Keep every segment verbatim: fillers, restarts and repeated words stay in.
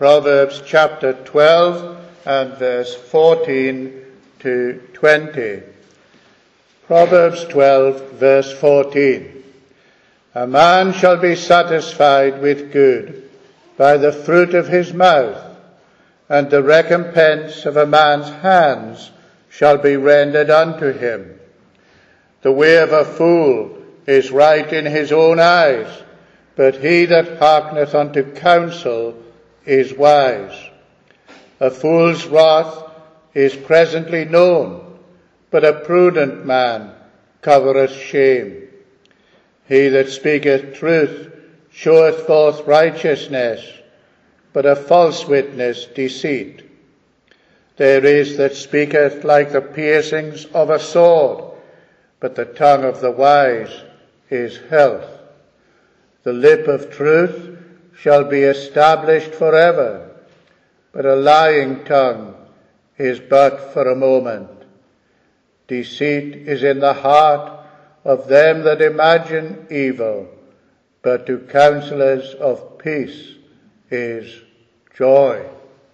Proverbs chapter twelve and verse fourteen to twenty. Proverbs twelve, verse fourteen. A man shall be satisfied with good by the fruit of his mouth, and the recompense of a man's hands shall be rendered unto him. The way of a fool is right in his own eyes, but he that hearkeneth unto counsel is wise. A fool's wrath is presently known, but a prudent man covereth shame. He that speaketh truth showeth forth righteousness, but a false witness deceit. There is that speaketh like the piercings of a sword, but the tongue of the wise is health. The lip of truth shall be established forever, but a lying tongue is but for a moment. Deceit is in the heart of them that imagine evil, but to counselors of peace is joy.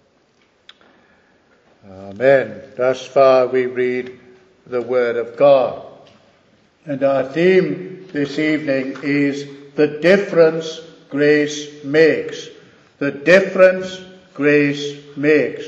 Amen. Thus far we read the word of God. And our theme this evening is the difference grace makes. The difference grace makes.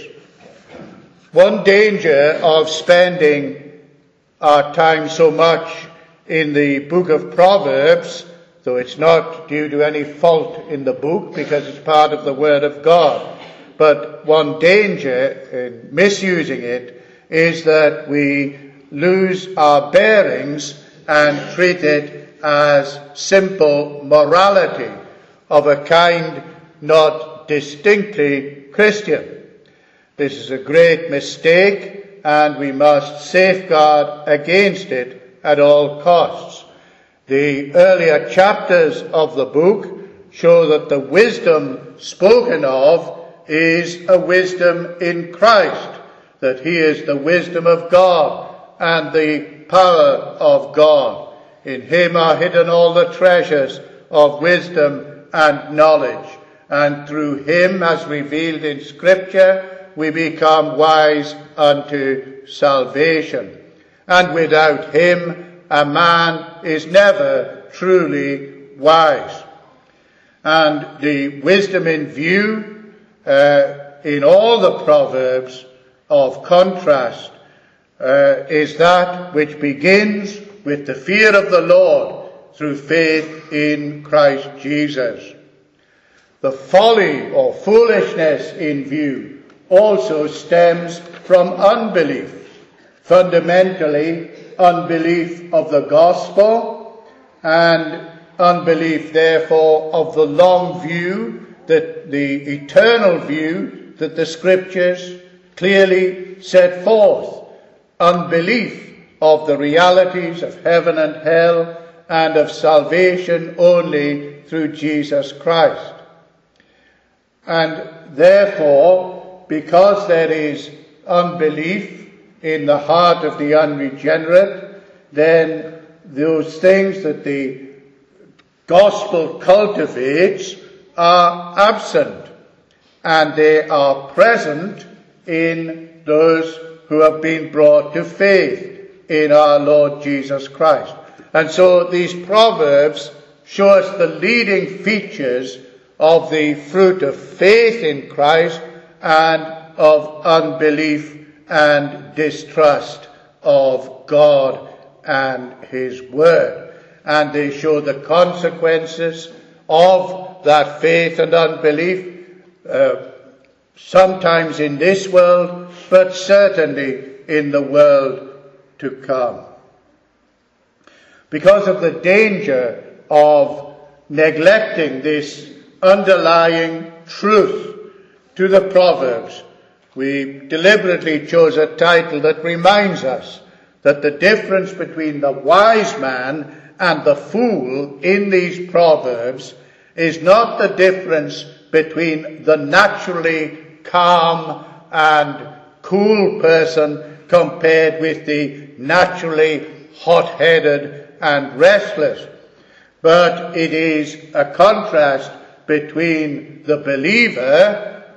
One danger of spending our time so much in the book of Proverbs, though it's not due to any fault in the book because it's part of the Word of God, but one danger in misusing it is that we lose our bearings and treat it as simple morality of a kind not distinctly Christian. This is a great mistake, and we must safeguard against it at all costs. The earlier chapters of the book show that the wisdom spoken of is a wisdom in Christ, that he is the wisdom of God and the power of God. In him are hidden all the treasures of wisdom and knowledge, and through him, as revealed in Scripture, we become wise unto salvation. And without him, a man is never truly wise. And the wisdom in view uh, in all the Proverbs of contrast uh, is that which begins with the fear of the Lord through faith in Christ Jesus. The folly or foolishness in view also stems from unbelief, fundamentally unbelief of the gospel, and unbelief therefore of the long view, that the eternal view that the Scriptures clearly set forth, unbelief of the realities of heaven and hell and of salvation only through Jesus Christ. And therefore, because there is unbelief in the heart of the unregenerate, then those things that the gospel cultivates are absent, and they are present in those who have been brought to faith in our Lord Jesus Christ. And so these Proverbs show us the leading features of the fruit of faith in Christ and of unbelief and distrust of God and his word. And they show the consequences of that faith and unbelief, uh, sometimes in this world, but certainly in the world to come. Because of the danger of neglecting this underlying truth to the Proverbs, we deliberately chose a title that reminds us that the difference between the wise man and the fool in these Proverbs is not the difference between the naturally calm and cool person compared with the naturally hot-headed and restless, but it is a contrast between the believer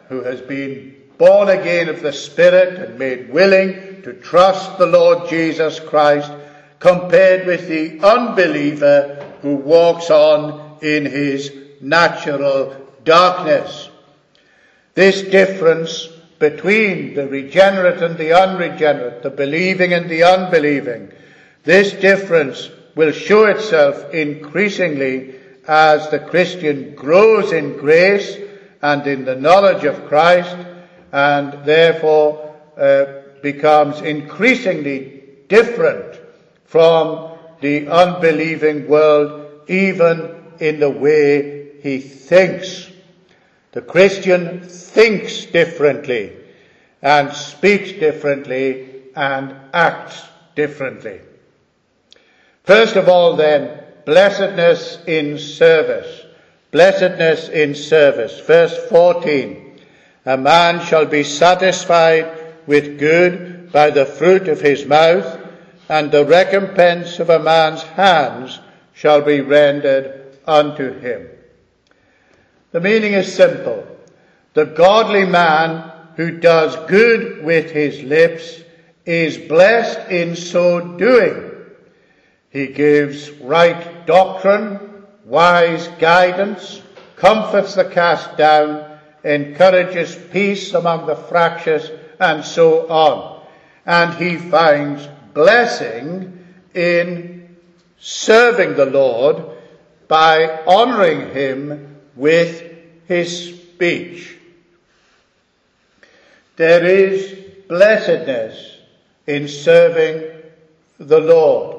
who has been born again of the Spirit and made willing to trust the Lord Jesus Christ, compared with the unbeliever who walks on in his natural darkness. This difference between the regenerate and the unregenerate, the believing and the unbelieving, this difference will show itself increasingly as the Christian grows in grace and in the knowledge of Christ, and therefore uh, becomes increasingly different from the unbelieving world, even in the way he thinks. The Christian thinks differently and speaks differently and acts differently. First of all, then, blessedness in service. Blessedness in service. Verse fourteen. A man shall be satisfied with good by the fruit of his mouth, and the recompense of a man's hands shall be rendered unto him. The meaning is simple. The godly man who does good with his lips is blessed in so doing. He gives right doctrine, wise guidance, comforts the cast down, encourages peace among the fractious, and so on. And he finds blessing in serving the Lord by honouring him with his speech. There is blessedness in serving the Lord.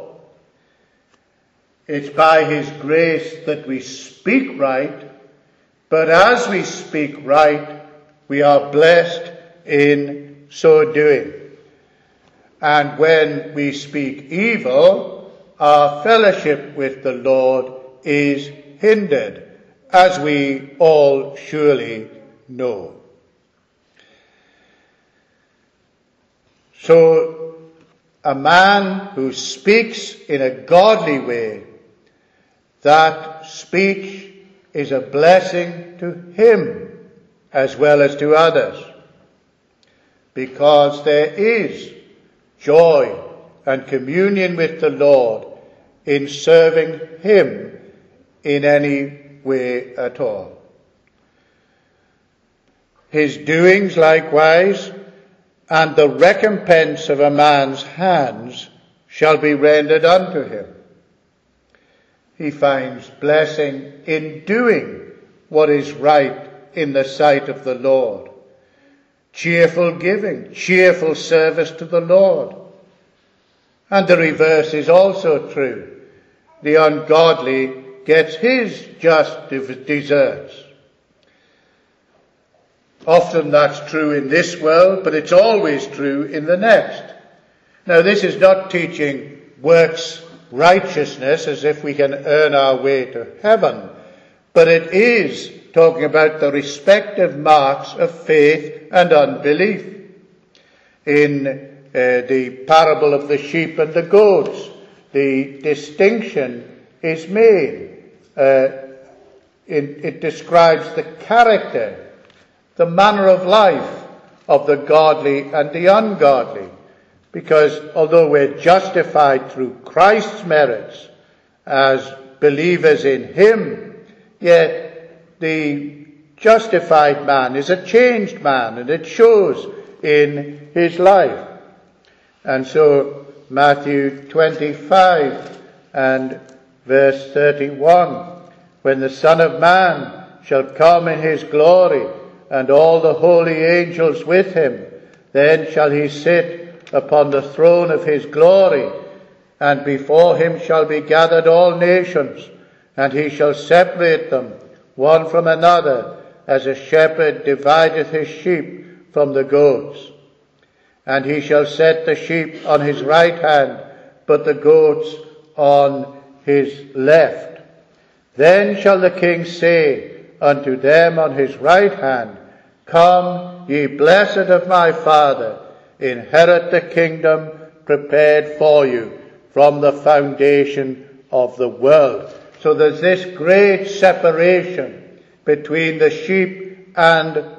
It's by his grace that we speak right, but as we speak right, we are blessed in so doing. And when we speak evil, our fellowship with the Lord is hindered, as we all surely know. So, a man who speaks in a godly way, that speech is a blessing to him as well as to others, because there is joy and communion with the Lord in serving him in any way at all. His doings likewise, and the recompense of a man's hands shall be rendered unto him. He finds blessing in doing what is right in the sight of the Lord. Cheerful giving, cheerful service to the Lord. And the reverse is also true. The ungodly gets his just deserts. Often that's true in this world, but it's always true in the next. Now, this is not teaching works righteousness as if we can earn our way to heaven, but it is talking about the respective marks of faith and unbelief. In uh, the parable of the sheep and the goats, the distinction is made. Uh, it, it describes the character, the manner of life of the godly and the ungodly. Because although we're justified through Christ's merits as believers in him, yet the justified man is a changed man, and it shows in his life. And so Matthew twenty-five and verse thirty-one, when the Son of Man shall come in his glory, and all the holy angels with him, then shall he sit upon the throne of his glory, and before him shall be gathered all nations, and he shall separate them one from another, as a shepherd divideth his sheep from the goats. And he shall set the sheep on his right hand, but the goats on his left. Then shall the king say unto them on his right hand, Come, ye blessed of my Father, inherit the kingdom prepared for you from the foundation of the world. So there's this great separation between the sheep and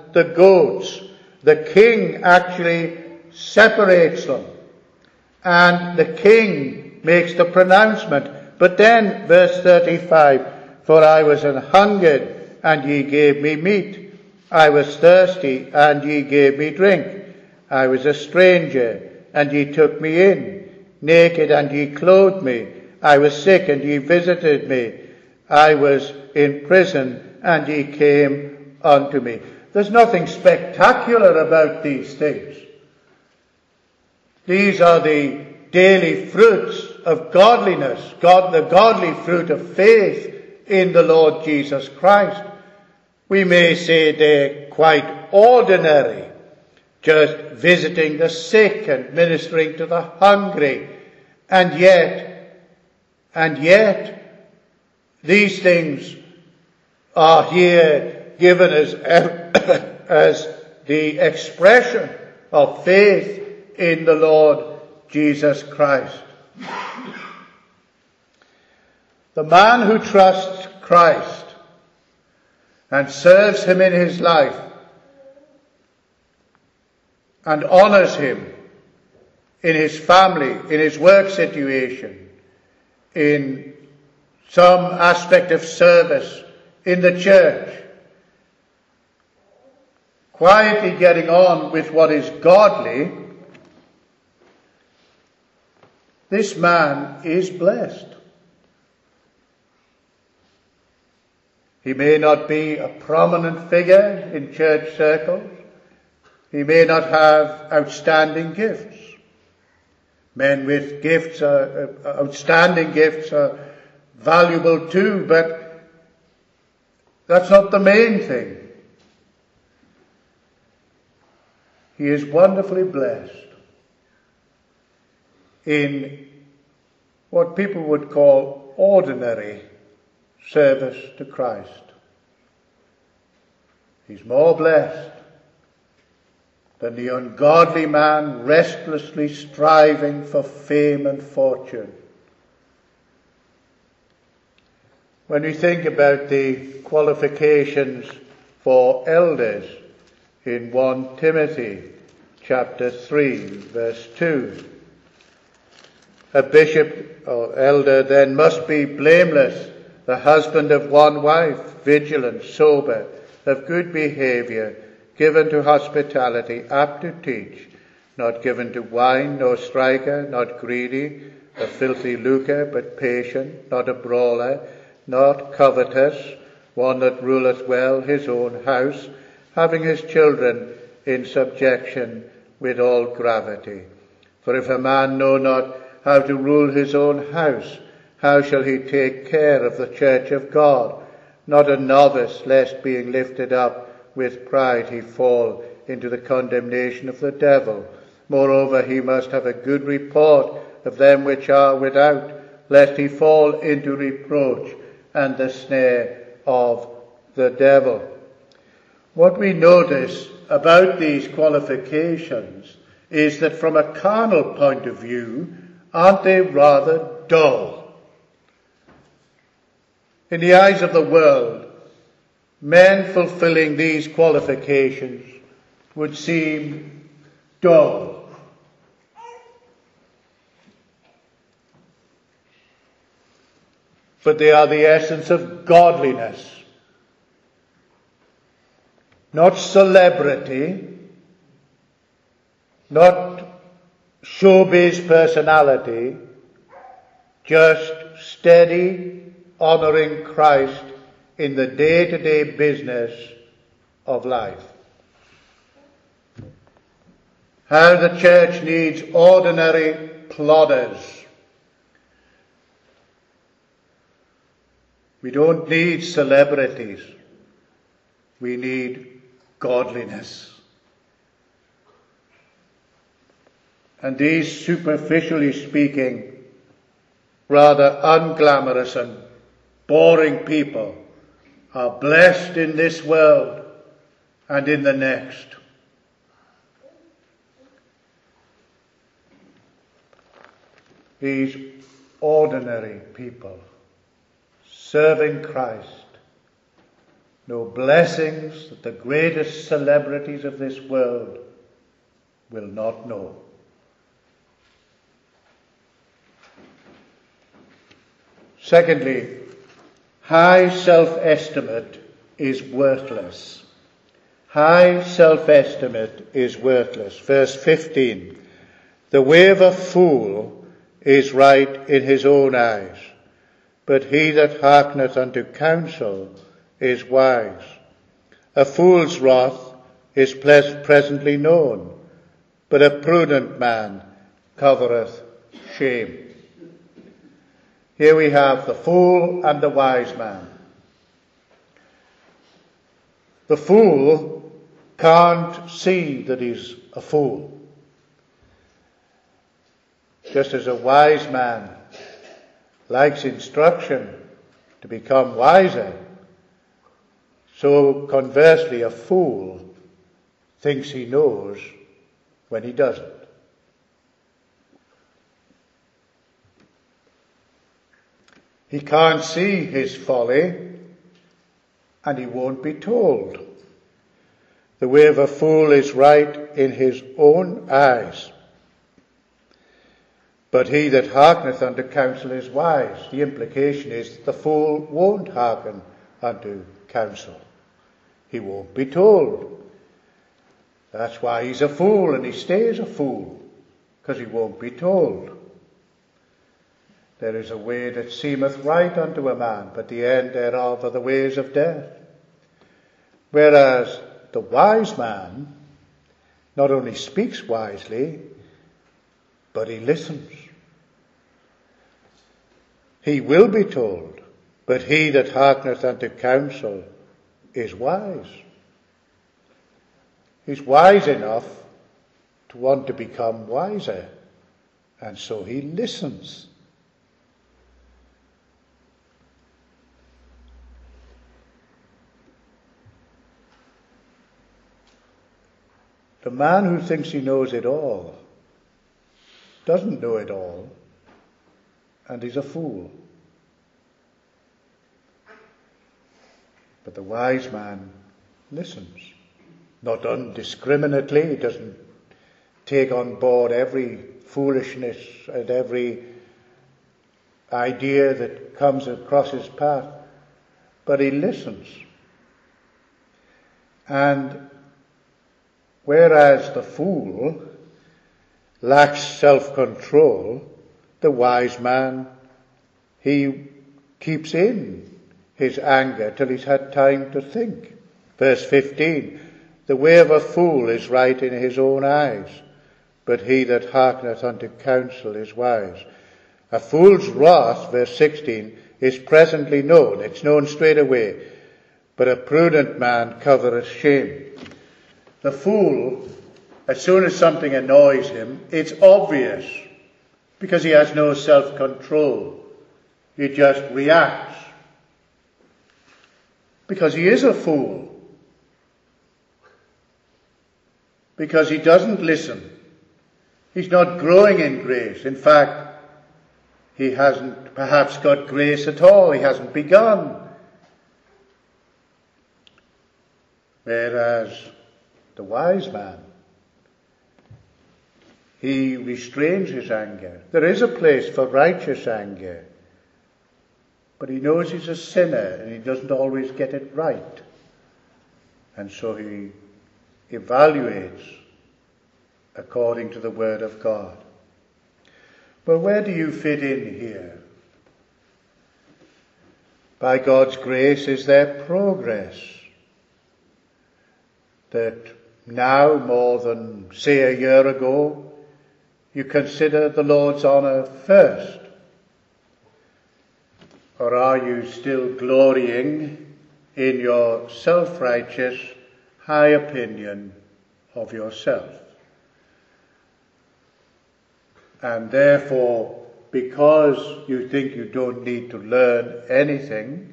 the goats. The king actually separates them. And the king makes the pronouncement. But then, verse thirty-five, for I was an hungered, and ye gave me meat. I was thirsty, and ye gave me drink. I was a stranger, and ye took me in. Naked, and ye clothed me. I was sick, and ye visited me. I was in prison, and ye came unto me. There's nothing spectacular about these things. These are the daily fruits of godliness, God, the godly fruit of faith in the Lord Jesus Christ. We may say they're quite ordinary, just visiting the sick and ministering to the hungry. And yet, and yet, these things are here given as, as the expression of faith in the Lord Jesus Christ. The man who trusts Christ and serves him in his life and honors him in his family, in his work situation, in some aspect of service in the church, quietly getting on with what is godly, this man is blessed. He may not be a prominent figure in church circles. He may not have outstanding gifts. Men with gifts, are, uh, outstanding gifts are valuable too, but that's not the main thing. He is wonderfully blessed in what people would call ordinary service to Christ. He's more blessed than the ungodly man restlessly striving for fame and fortune. When we think about the qualifications for elders in First Timothy chapter three, verse two, a bishop or elder then must be blameless, the husband of one wife, vigilant, sober, of good behavior, given to hospitality, apt to teach, not given to wine, nor striker, not greedy, a filthy lucre, but patient, not a brawler, not covetous, one that ruleth well his own house, having his children in subjection with all gravity. For if a man know not how to rule his own house, how shall he take care of the church of God? Not a novice, lest being lifted up with pride he fall into the condemnation of the devil. Moreover, he must have a good report of them which are without, lest he fall into reproach and the snare of the devil. What we notice about these qualifications is that from a carnal point of view, aren't they rather dull? In the eyes of the world, men fulfilling these qualifications would seem dull. But they are the essence of godliness. Not celebrity, not showbiz personality, just steady, honoring Christ in the day-to-day business of life. How the church needs ordinary plodders. We don't need celebrities. We need godliness. And these, superficially speaking, rather unglamorous and boring people are blessed in this world and in the next. These ordinary people serving Christ no blessings that the greatest celebrities of this world will not know. Secondly, high self-estimate is worthless. High self-estimate is worthless. Verse fifteen, the way of a fool is right in his own eyes, but he that hearkeneth unto counsel is wise. A fool's wrath is presently known, but a prudent man covereth shame. Here we have the fool and the wise man. The fool can't see that he's a fool. Just as a wise man likes instruction to become wiser, so conversely a fool thinks he knows when he doesn't. He can't see his folly, and he won't be told. The way of a fool is right in his own eyes, but he that hearkeneth unto counsel is wise. The implication is that the fool won't hearken unto counsel. He won't be told. That's why he's a fool, and he stays a fool, because he won't be told. There is a way that seemeth right unto a man, but the end thereof are the ways of death. Whereas the wise man not only speaks wisely, but he listens. He will be told, but he that hearkeneth unto counsel is wise. He's wise enough to want to become wiser, and so he listens. The man who thinks he knows it all doesn't know it all, and he's a fool. But the wise man listens, not undiscriminately. He doesn't take on board every foolishness and every idea that comes across his path, but he listens. And whereas the fool lacks self-control, the wise man, he keeps in his anger till he's had time to think. Verse fifteen, the way of a fool is right in his own eyes, but he that hearkeneth unto counsel is wise. A fool's wrath, verse sixteen, is presently known. It's known straight away. But a prudent man covereth shame. The fool, as soon as something annoys him, it's obvious, because he has no self-control. He just reacts. Because he is a fool. Because he doesn't listen. He's not growing in grace. In fact, he hasn't perhaps got grace at all. He hasn't begun. Whereas the wise man, he restrains his anger. There is a place for righteous anger, but he knows he's a sinner and he doesn't always get it right. And so he evaluates according to the word of God. Well, where do you fit in here? By God's grace, is there progress? That now, more than, say, a year ago, you consider the Lord's honour first? Or are you still glorying in your self-righteous high opinion of yourself? And therefore, because you think you don't need to learn anything,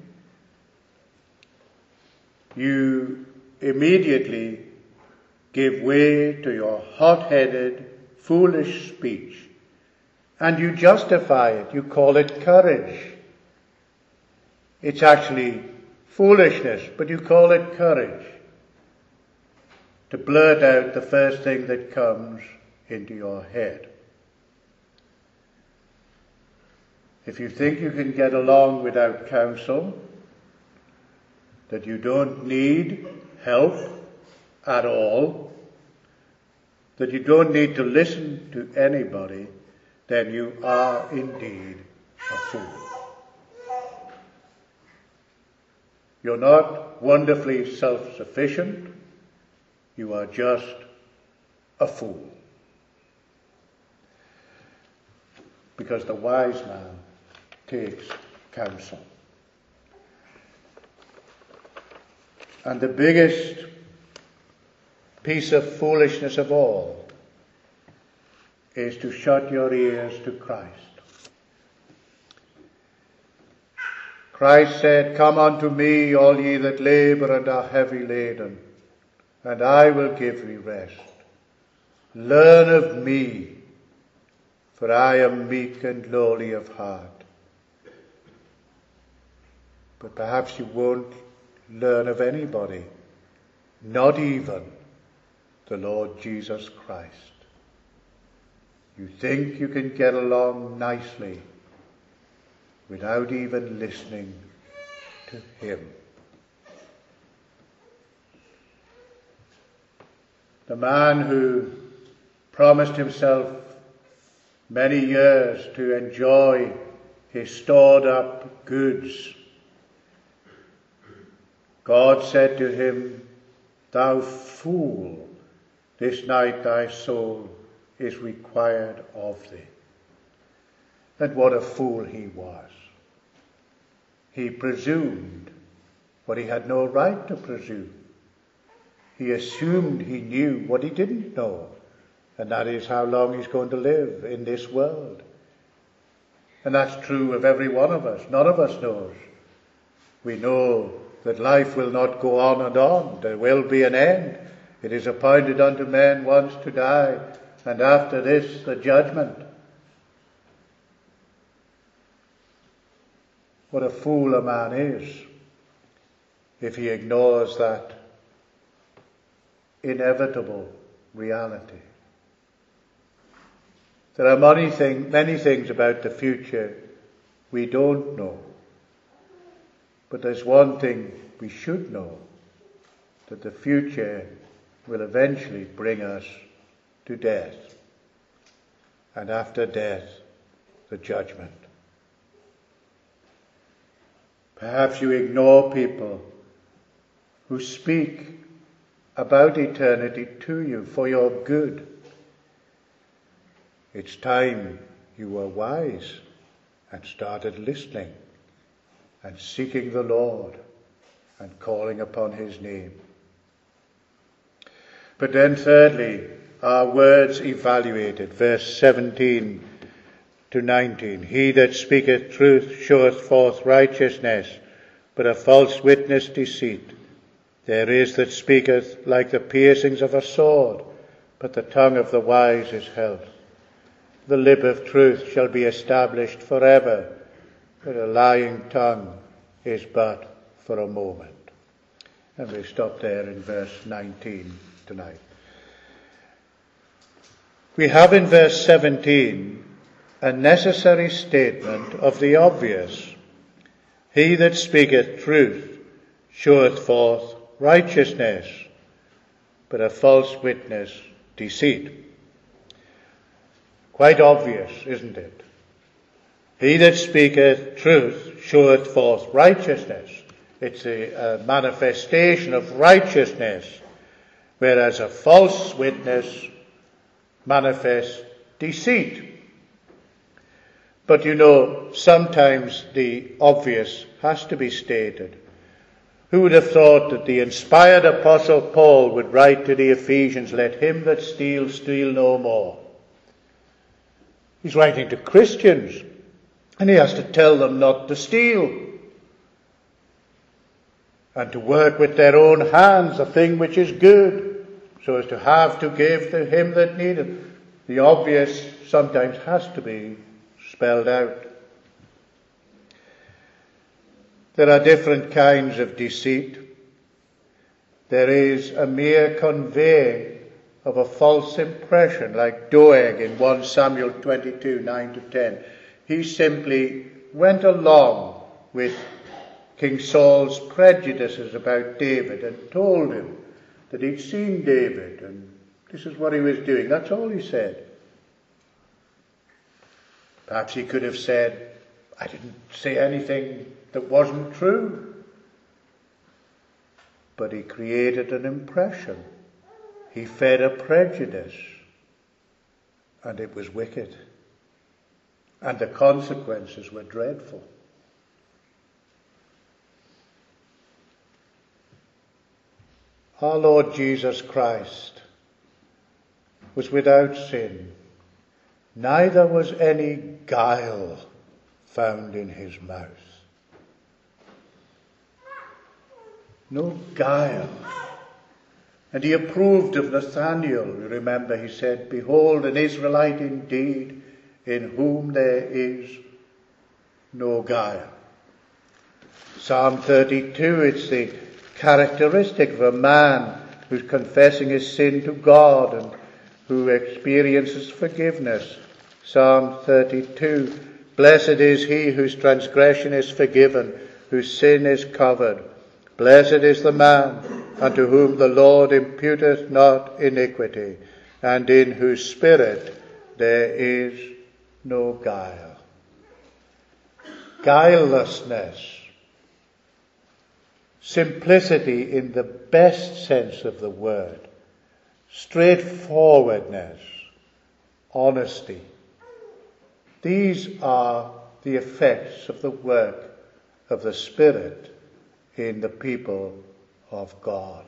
you immediately give way to your hot-headed, foolish speech, and you justify it. You call it courage. It's actually foolishness, but you call it courage to blurt out the first thing that comes into your head. If you think you can get along without counsel, that you don't need help at all, that you don't need to listen to anybody, then you are indeed a fool. You're not wonderfully self-sufficient. You are just a fool. Because the wise man takes counsel. And the biggest piece of foolishness of all is to shut your ears to Christ. Christ said, "Come unto me, all ye that labor and are heavy laden, and I will give you rest. Learn of me, for I am meek and lowly of heart." But perhaps you won't learn of anybody, not even the Lord Jesus Christ. You think you can get along nicely without even listening to him. The man who promised himself many years to enjoy his stored up goods, God said to him, "Thou fool, this night thy soul is required of thee." And what a fool he was. He presumed what he had no right to presume. He assumed he knew what he didn't know, and that is how long he's going to live in this world. And that's true of every one of us. None of us knows. We know that life will not go on and on. There will be an end. It is appointed unto men once to die, and after this the judgment. What a fool a man is if he ignores that inevitable reality. There are many, thing, many things about the future we don't know. But there's one thing we should know, that the future will eventually bring us to death. And after death, the judgment. Perhaps you ignore people who speak about eternity to you for your good. It's time you were wise and started listening and seeking the Lord and calling upon his name. But then thirdly, our words evaluated, verse seventeen to nineteen. "He that speaketh truth showeth forth righteousness, but a false witness deceit. There is that speaketh like the piercings of a sword, but the tongue of the wise is health. The lip of truth shall be established forever, but a lying tongue is but for a moment." And we stop there in verse nineteen tonight. We have in verse seventeen a necessary statement of the obvious. He that speaketh truth showeth forth righteousness, but a false witness deceit. Quite obvious, isn't it? He that speaketh truth showeth forth righteousness. It's a, a manifestation of righteousness, whereas a false witness manifests deceit. But you know, sometimes the obvious has to be stated. Who would have thought that the inspired Apostle Paul would write to the Ephesians, "Let him that steals steal no more"? He's writing to Christians, and he has to tell them not to steal, and to work with their own hands the thing which is good, so as to have to give to him that needeth. The obvious sometimes has to be spelled out. There are different kinds of deceit. There is a mere conveying of a false impression, like Doeg in First Samuel twenty-two, nine to ten. He simply went along with King Saul's prejudices about David and told him that he'd seen David and this is what he was doing. That's all he said. Perhaps he could have said, I didn't say anything that wasn't true. But he created an impression. He fed a prejudice. And it was wicked. And the consequences were dreadful. Our Lord Jesus Christ was without sin. Neither was any guile found in his mouth. No guile. And he approved of Nathanael. You remember he said, behold, an Israelite indeed, in whom there is no guile. Psalm thirty-two, it's the characteristic of a man who's confessing his sin to God and who experiences forgiveness. Psalm thirty-two, blessed is he whose transgression is forgiven, whose sin is covered. Blessed is the man unto whom the Lord imputeth not iniquity, and in whose spirit there is no guile. Guilelessness, simplicity in the best sense of the word, straightforwardness, honesty. These are the effects of the work of the Spirit in the people of God.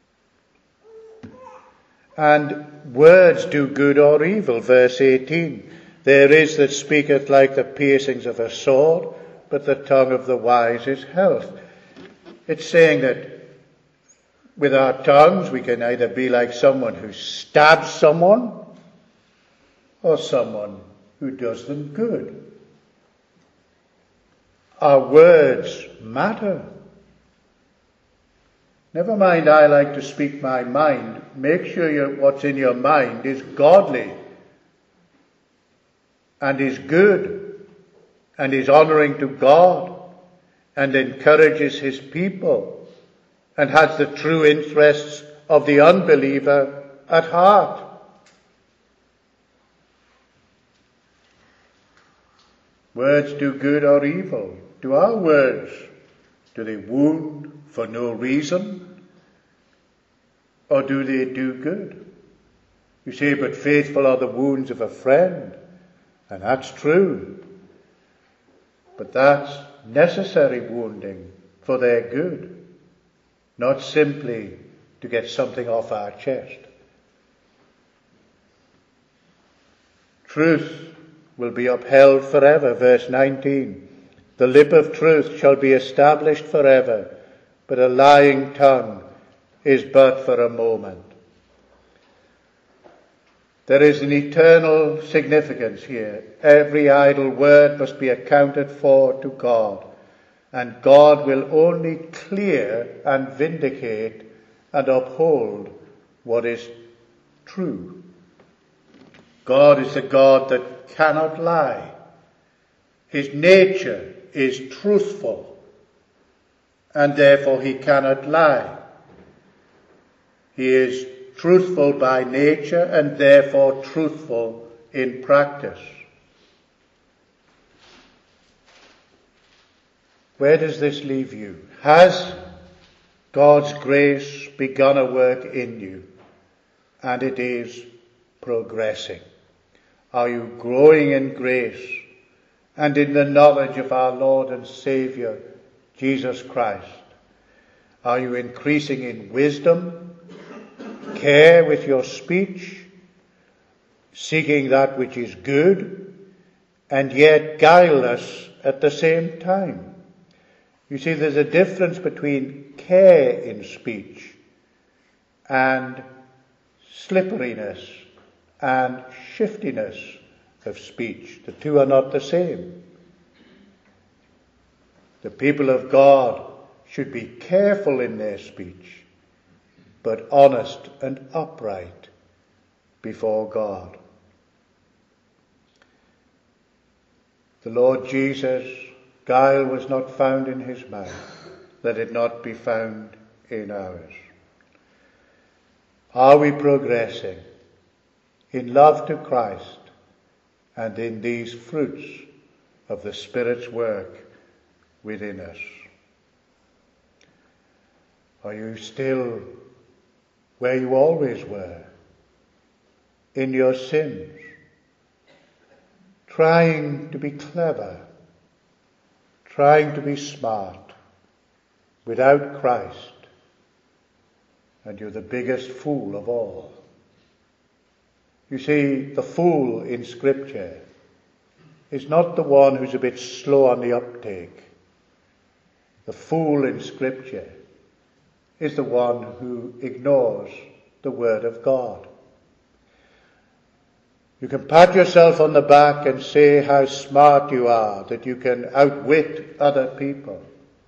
And words do good or evil, verse eighteen. There is that speaketh like the piercings of a sword, but the tongue of the wise is health. It's saying that with our tongues we can either be like someone who stabs someone or someone who does them good. Our words matter. Never mind, I like to speak my mind. Make sure you, what's in your mind is godly and is good and is honoring to God and encourages his people and has the true interests of the unbeliever at heart. Words do good or evil. Do our words, do they wound for no reason? Or do they do good? You say, but faithful are the wounds of a friend. And that's true. But that's necessary wounding for their good. Not simply to get something off our chest. Truth will be upheld forever. Verse nineteen. The lip of truth shall be established forever, but a lying tongue is but for a moment. There is an eternal significance here. Every idle word must be accounted for to God, and God will only clear and vindicate and uphold what is true. God is a God that cannot lie. His nature is truthful, and therefore he cannot lie. He is truthful by nature and therefore truthful in practice. Where does this leave you? Has God's grace begun a work in you? And it is progressing. Are you growing in grace and in the knowledge of our Lord and Saviour, Jesus Christ? Are you increasing in wisdom, care with your speech, seeking that which is good, and yet guileless at the same time? You see, there's a difference between care in speech and slipperiness and shiftiness of speech. The two are not the same. The people of God should be careful in their speech, but honest and upright before God. The Lord Jesus, guile was not found in his mouth, let it not be found in ours. Are we progressing in love to Christ and in these fruits of the Spirit's work within us? Are you still where you always were, in your sins, trying to be clever, trying to be smart, without Christ, and you're the biggest fool of all? You see, the fool in Scripture is not the one who's a bit slow on the uptake. The fool in Scripture is the one who ignores the Word of God. You can pat yourself on the back and say how smart you are, that you can outwit other people.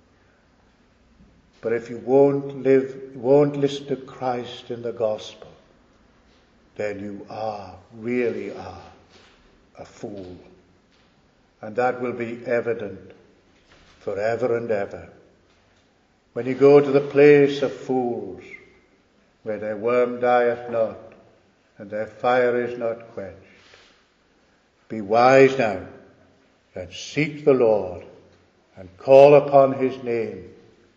But if you won't live, won't listen to Christ in the gospel, then you are, really are, a fool. And that will be evident forever and ever. When you go to the place of fools, where their worm dieth not, and their fire is not quenched, be wise now, and seek the Lord, and call upon his name.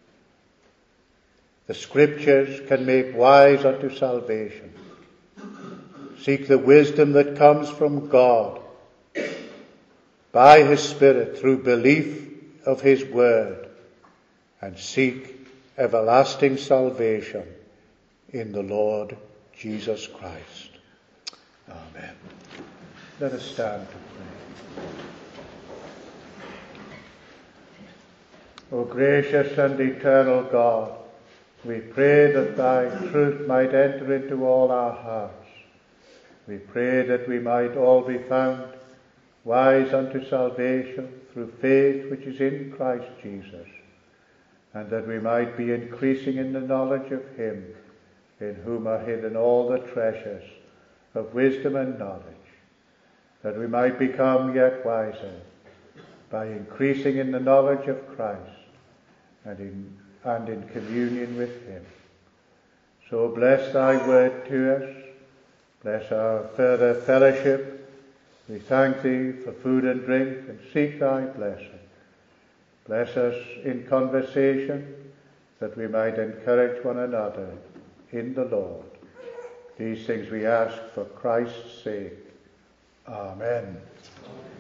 The Scriptures can make wise unto salvation. Seek the wisdom that comes from God by his Spirit through belief of his word, and seek everlasting salvation in the Lord Jesus Christ. Amen. Let us stand to pray. O gracious and eternal God, we pray that thy truth might enter into all our hearts. We pray that we might all be found wise unto salvation through faith which is in Christ Jesus, and that we might be increasing in the knowledge of him in whom are hidden all the treasures of wisdom and knowledge, that we might become yet wiser by increasing in the knowledge of Christ and in, and in communion with him. So bless thy word to us. Bless our further fellowship. We thank thee for food and drink and seek thy blessing. Bless us in conversation, that we might encourage one another in the Lord. These things we ask for Christ's sake. Amen.